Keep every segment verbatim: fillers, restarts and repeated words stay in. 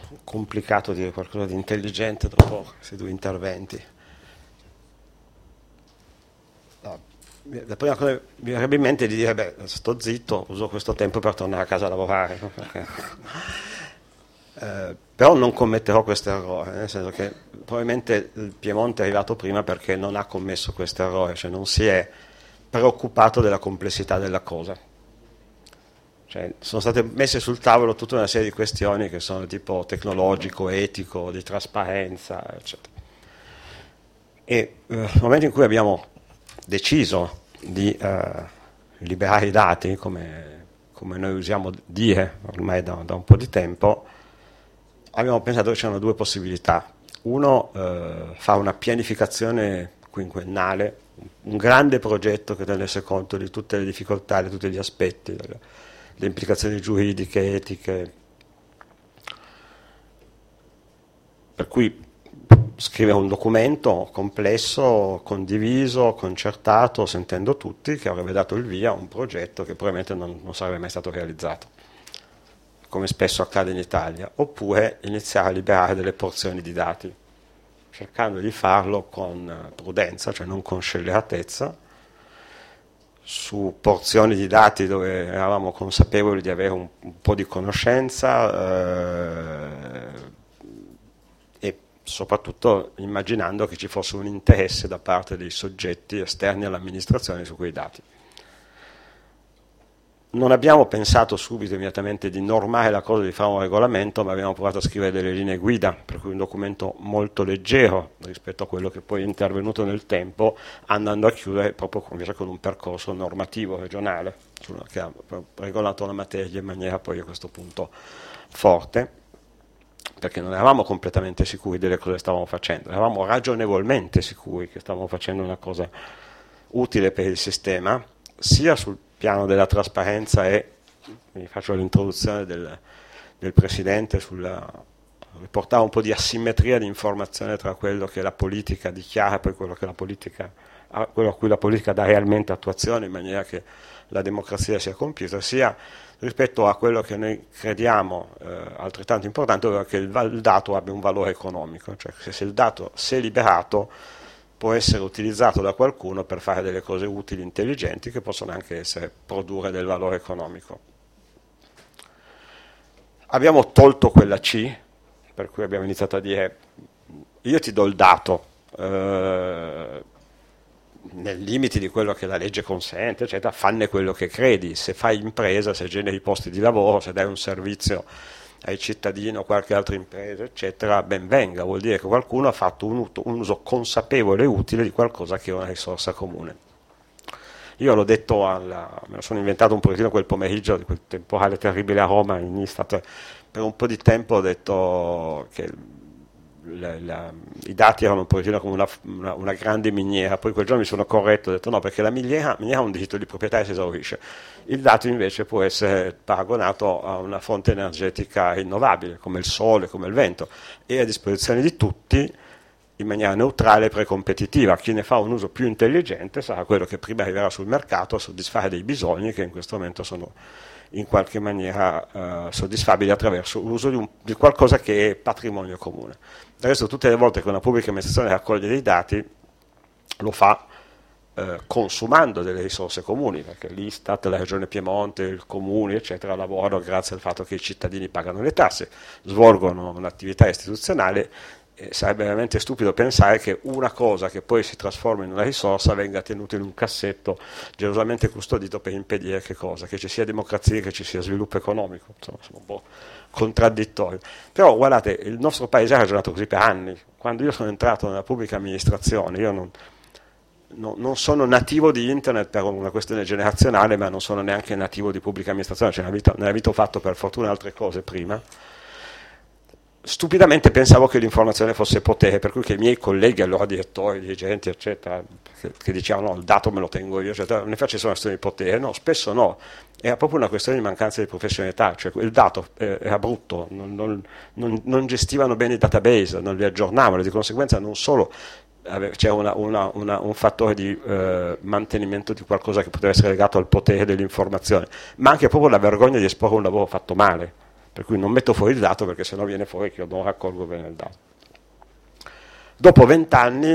complicato dire qualcosa di intelligente dopo questi due interventi. No, la prima cosa che mi verrebbe in mente è di dire, beh, sto zitto, uso questo tempo per tornare a casa a lavorare, no? Perché, eh, però non commetterò questo errore, nel senso che probabilmente il Piemonte è arrivato prima perché non ha commesso questo errore, cioè non si è preoccupato della complessità della cosa. Cioè, sono state messe sul tavolo tutta una serie di questioni che sono tipo tecnologico, etico, di trasparenza, eccetera. E eh, nel momento in cui abbiamo deciso di eh, liberare i dati, come, come noi usiamo dire ormai da, da un po' di tempo, abbiamo pensato che c'erano due possibilità. Uno, eh, fare una pianificazione quinquennale, un grande progetto che tenesse conto di tutte le difficoltà, di tutti gli aspetti, delle, le implicazioni giuridiche, etiche, per cui scrivere un documento complesso, condiviso, concertato, sentendo tutti, che avrebbe dato il via a un progetto che probabilmente non, non sarebbe mai stato realizzato, come spesso accade in Italia, oppure iniziare a liberare delle porzioni di dati, cercando di farlo con prudenza, cioè non con scelleratezza, su porzioni di dati dove eravamo consapevoli di avere un, un po' di conoscenza eh, e soprattutto immaginando che ci fosse un interesse da parte dei soggetti esterni all'amministrazione su quei dati. Non abbiamo pensato subito immediatamente di normare la cosa, di fare un regolamento, ma abbiamo provato a scrivere delle linee guida, per cui un documento molto leggero rispetto a quello che poi è intervenuto nel tempo, andando a chiudere proprio invece con un percorso normativo regionale, che ha regolato la materia in maniera poi a questo punto forte, perché non eravamo completamente sicuri delle cose che stavamo facendo, eravamo ragionevolmente sicuri che stavamo facendo una cosa utile per il sistema, sia sul piano della trasparenza e, vi faccio l'introduzione del, del Presidente, sulla, riportare un po' di asimmetria di informazione tra quello che la politica dichiara e poi quello, che la politica, quello a cui la politica dà realmente attuazione in maniera che la democrazia sia compiuta, sia rispetto a quello che noi crediamo eh, altrettanto importante, ovvero che il, il dato abbia un valore economico, cioè che se il dato, se liberato, può essere utilizzato da qualcuno per fare delle cose utili, intelligenti, che possono anche essere, produrre del valore economico. Abbiamo tolto quella C, per cui abbiamo iniziato a dire, io ti do il dato, eh, nei limiti di quello che la legge consente, eccetera, fanne quello che credi, se fai impresa, se generi posti di lavoro, se dai un servizio ai cittadini o qualche altra impresa, eccetera, ben venga, vuol dire che qualcuno ha fatto un, un uso consapevole e utile di qualcosa che è una risorsa comune. Io l'ho detto, alla, me lo sono inventato un pochettino quel pomeriggio di quel temporale terribile a Roma, in Istat, per un po' di tempo ho detto che la, la, i dati erano un pochettino come una, una, una grande miniera, poi quel giorno mi sono corretto, ho detto no, perché la miniera, miniera ha un diritto di proprietà e si esaurisce, il dato invece può essere paragonato a una fonte energetica rinnovabile come il sole, come il vento, e è a disposizione di tutti in maniera neutrale e precompetitiva. Chi ne fa un uso più intelligente sarà quello che prima arriverà sul mercato a soddisfare dei bisogni che in questo momento sono in qualche maniera eh, soddisfabili attraverso l'uso di, un, di qualcosa che è patrimonio comune. Adesso tutte le volte che una pubblica amministrazione raccoglie dei dati lo fa eh, consumando delle risorse comuni, perché l'Istat, la Regione Piemonte, il Comune, eccetera, lavorano grazie al fatto che i cittadini pagano le tasse, svolgono un'attività istituzionale. Eh, sarebbe veramente stupido pensare che una cosa che poi si trasforma in una risorsa venga tenuta in un cassetto gelosamente custodito per impedire che cosa? Che ci sia democrazia e che ci sia sviluppo economico. Insomma, sono un po' contraddittorio. Però guardate, il nostro paese ha ragionato così per anni. Quando io sono entrato nella pubblica amministrazione, io non, non, non sono nativo di internet per una questione generazionale, ma non sono neanche nativo di pubblica amministrazione, cioè nella vita ho fatto per fortuna altre cose prima. Stupidamente pensavo che l'informazione fosse potere, per cui che i miei colleghi, allora direttori, dirigenti, eccetera, che, che dicevano no, il dato me lo tengo io, eccetera, non ne facessero una questione di potere, no, spesso no, era proprio una questione di mancanza di professionalità, cioè il dato eh, era brutto, non, non, non, non gestivano bene i database, non li aggiornavano, di conseguenza non solo c'era una, una, una, un fattore di eh, mantenimento di qualcosa che poteva essere legato al potere dell'informazione, ma anche proprio la vergogna di esporre un lavoro fatto male. per cui non metto fuori il dato perché sennò viene fuori che io non raccolgo bene il dato. Dopo vent'anni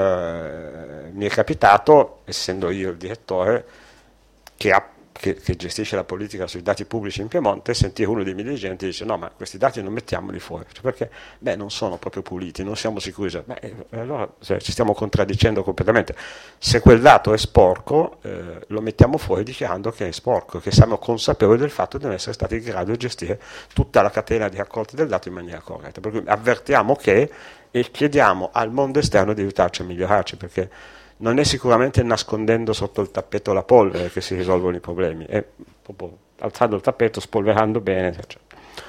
eh, mi è capitato, essendo io il direttore che, ha, che, che gestisce la politica sui dati pubblici in Piemonte, sentire uno dei miei dirigenti dice no, ma questi dati non mettiamoli fuori, cioè, perché beh, non sono proprio puliti, non siamo sicuri. Cioè, beh, allora cioè, ci stiamo contraddicendo completamente. Se quel dato è sporco, eh, lo mettiamo fuori dichiarando che è sporco, che siamo consapevoli del fatto di non essere stati in grado di gestire tutta la catena di raccolta del dato in maniera corretta. Per cui avvertiamo che e chiediamo al mondo esterno di aiutarci a migliorarci, perché non è sicuramente nascondendo sotto il tappeto la polvere che si risolvono i problemi, è proprio alzando il tappeto, spolverando bene. Cioè.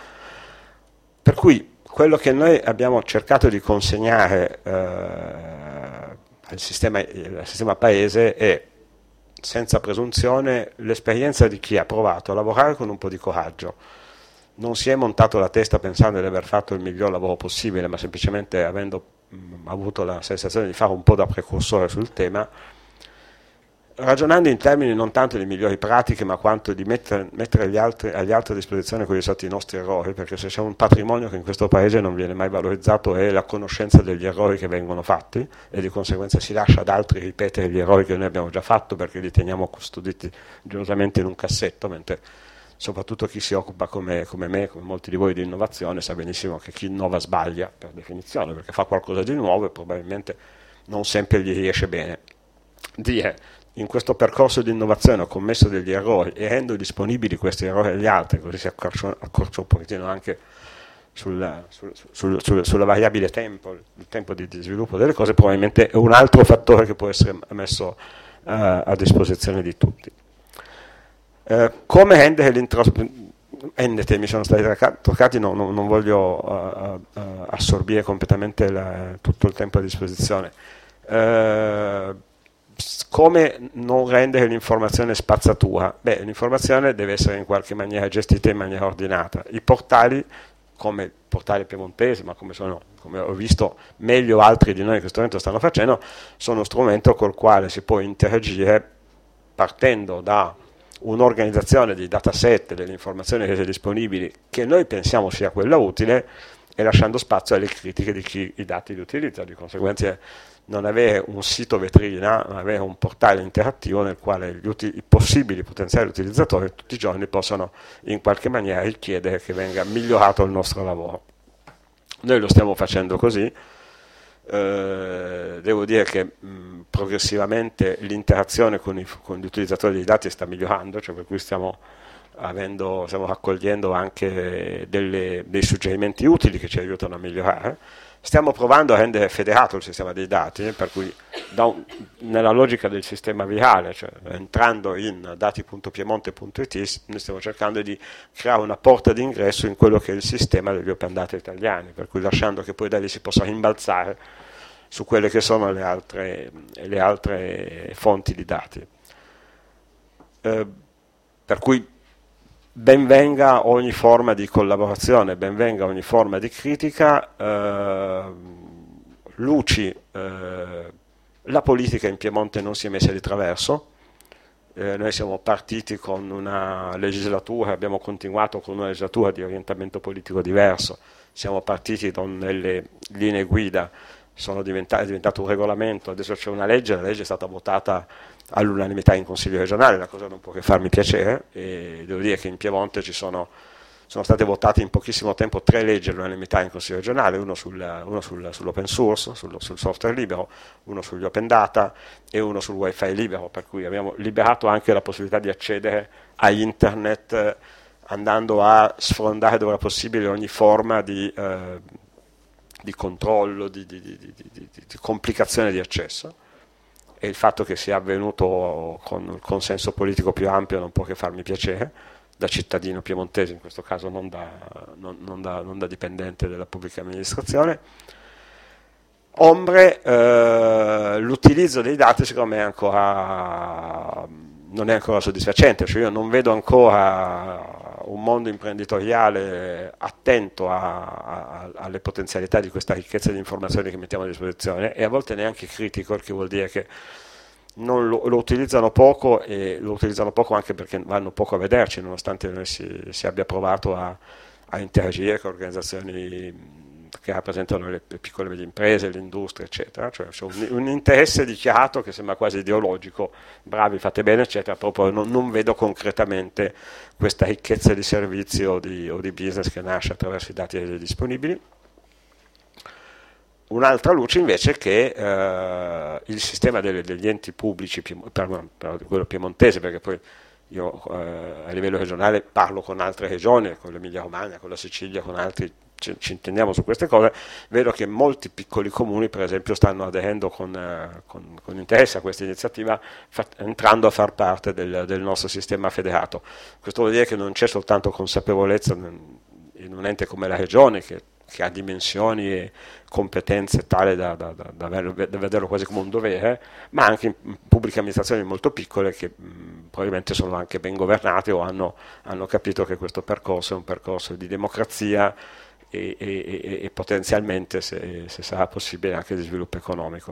Per cui quello che noi abbiamo cercato di consegnare eh, al, sistema, al sistema paese è, senza presunzione, l'esperienza di chi ha provato a lavorare con un po' di coraggio. Non si è montato la testa pensando di aver fatto il miglior lavoro possibile, ma semplicemente avendo mh, avuto la sensazione di fare un po' da precursore sul tema, ragionando in termini non tanto di migliori pratiche, ma quanto di mettere, mettere agli, altri, agli altri a disposizione quelli sono stati i nostri errori, perché se c'è un patrimonio che in questo paese non viene mai valorizzato è la conoscenza degli errori che vengono fatti, e di conseguenza si lascia ad altri ripetere gli errori che noi abbiamo già fatto perché li teniamo custoditi gelosamente in un cassetto, mentre soprattutto chi si occupa come, come me, come molti di voi, di innovazione, sa benissimo che chi innova sbaglia per definizione, perché fa qualcosa di nuovo e probabilmente non sempre gli riesce bene. Dire in questo percorso di innovazione ho commesso degli errori e rendo disponibili questi errori agli altri, così si accorcia, accorcia un pochettino anche sul, sul, sul, sul, sulla variabile tempo, il tempo di, di sviluppo delle cose, probabilmente è un altro fattore che può essere messo uh, a disposizione di tutti. Uh, come rendere l'introspezione? N temi sono stati toccati, no, no, non voglio uh, uh, assorbire completamente la, tutto il tempo a disposizione. Uh, come non rendere l'informazione spazzatura? Beh, l'informazione deve essere in qualche maniera gestita in maniera ordinata. I portali, come il portale piemontese, ma come, sono, come ho visto meglio altri di noi in questo momento stanno facendo, sono uno strumento col quale si può interagire partendo da un'organizzazione di dataset delle informazioni rese disponibili che noi pensiamo sia quella utile, e lasciando spazio alle critiche di chi i dati li utilizza. Di conseguenza non avere un sito vetrina, ma avere un portale interattivo nel quale gli uti- i possibili potenziali utilizzatori tutti i giorni possono in qualche maniera richiedere che venga migliorato il nostro lavoro. Noi lo stiamo facendo così. Eh, devo dire che mh, progressivamente l'interazione con, i, con gli utilizzatori dei dati sta migliorando, cioè per cui stiamo, avendo, stiamo raccogliendo anche delle, dei suggerimenti utili che ci aiutano a migliorare. Stiamo provando a rendere federato il sistema dei dati, per cui da un, nella logica del sistema virale, cioè entrando in dati punto piemonte punto it, noi stiamo cercando di creare una porta d'ingresso in quello che è il sistema degli open data italiani, per cui lasciando che poi da lì si possa rimbalzare su quelle che sono le altre, le altre fonti di dati. Eh, per cui ben venga ogni forma di collaborazione, ben venga ogni forma di critica. eh, Luci, eh, la politica in Piemonte non si è messa di traverso. Eh, noi siamo partiti con una legislatura, abbiamo continuato con una legislatura di orientamento politico diverso, siamo partiti con delle linee guida, sono diventati, è diventato un regolamento, adesso c'è una legge, la legge è stata votata all'unanimità in Consiglio regionale, la cosa non può che farmi piacere, e devo dire che in Piemonte ci sono, sono state votate in pochissimo tempo tre leggi all'unanimità in Consiglio regionale, uno, sul, uno sul, sull'open source, sul, sul software libero, uno sugli open data e uno sul wifi libero, per cui abbiamo liberato anche la possibilità di accedere a internet eh, andando a sfrondare dove era possibile ogni forma di, eh, di controllo, di, di, di, di, di, di complicazione di accesso. E il fatto che sia avvenuto con il consenso politico più ampio non può che farmi piacere, da cittadino piemontese in questo caso, non da, non, non da, non da dipendente della pubblica amministrazione. Ombre, eh, l'utilizzo dei dati secondo me è ancora, non è ancora soddisfacente, cioè io non vedo ancora un mondo imprenditoriale attento a, a, alle potenzialità di questa ricchezza di informazioni che mettiamo a disposizione, e a volte neanche critico, il che vuol dire che non lo, lo utilizzano poco, e lo utilizzano poco anche perché vanno poco a vederci, nonostante noi si, si abbia provato a, a interagire con organizzazioni che rappresentano le piccole e medie imprese, l'industria, eccetera, cioè c'è un, un interesse dichiarato che sembra quasi ideologico, bravi, fate bene, eccetera, proprio non, non vedo concretamente questa ricchezza di servizi o di, o di business che nasce attraverso i dati disponibili. Un'altra luce invece è che eh, il sistema delle, degli enti pubblici, per, per quello piemontese, perché poi io eh, a livello regionale parlo con altre regioni, con l'Emilia Romagna, con la Sicilia, con altri, ci, ci intendiamo su queste cose, vedo che molti piccoli comuni per esempio stanno aderendo con, eh, con, con interesse a questa iniziativa, fa, entrando a far parte del, del nostro sistema federato. Questo vuol dire che non c'è soltanto consapevolezza in un ente come la regione, che che ha dimensioni e competenze tale da, da, da, da, vederlo quasi come un dovere, ma anche in pubbliche amministrazioni molto piccole che mh, probabilmente sono anche ben governate o hanno, hanno capito che questo percorso è un percorso di democrazia e, e, e, e potenzialmente, se, se sarà possibile, anche di sviluppo economico.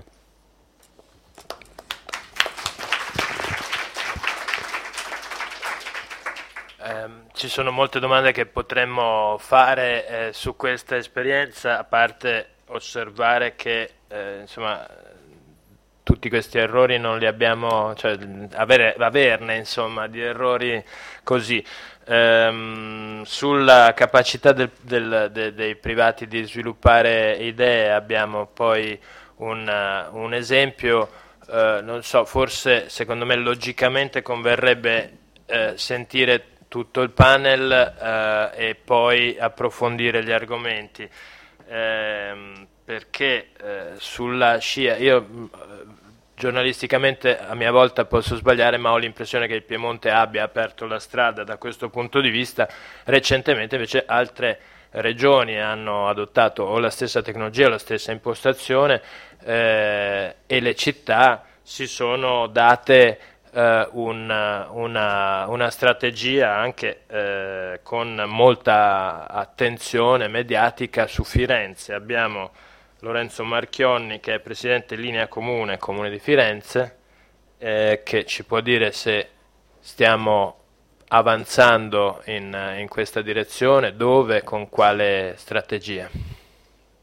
Ci sono molte domande che potremmo fare eh, su questa esperienza, a parte osservare che eh, insomma, tutti questi errori non li abbiamo, cioè avere, averne insomma, di errori così. Ehm, sulla capacità del, del, de, dei privati di sviluppare idee abbiamo poi un, un esempio, eh, non so, forse secondo me logicamente converrebbe eh, sentire tutto il panel eh, e poi approfondire gli argomenti, eh, perché eh, sulla scia, io giornalisticamente a mia volta posso sbagliare, ma ho l'impressione che il Piemonte abbia aperto la strada da questo punto di vista. Recentemente invece altre regioni hanno adottato o la stessa tecnologia o la stessa impostazione eh, e le città si sono date Uh, un, una, una strategia anche uh, con molta attenzione mediatica su Firenze. Abbiamo Lorenzo Marchionni, che è presidente Linea Comune, Comune di Firenze, eh, che ci può dire se stiamo avanzando in, in questa direzione, dove, con quale strategia.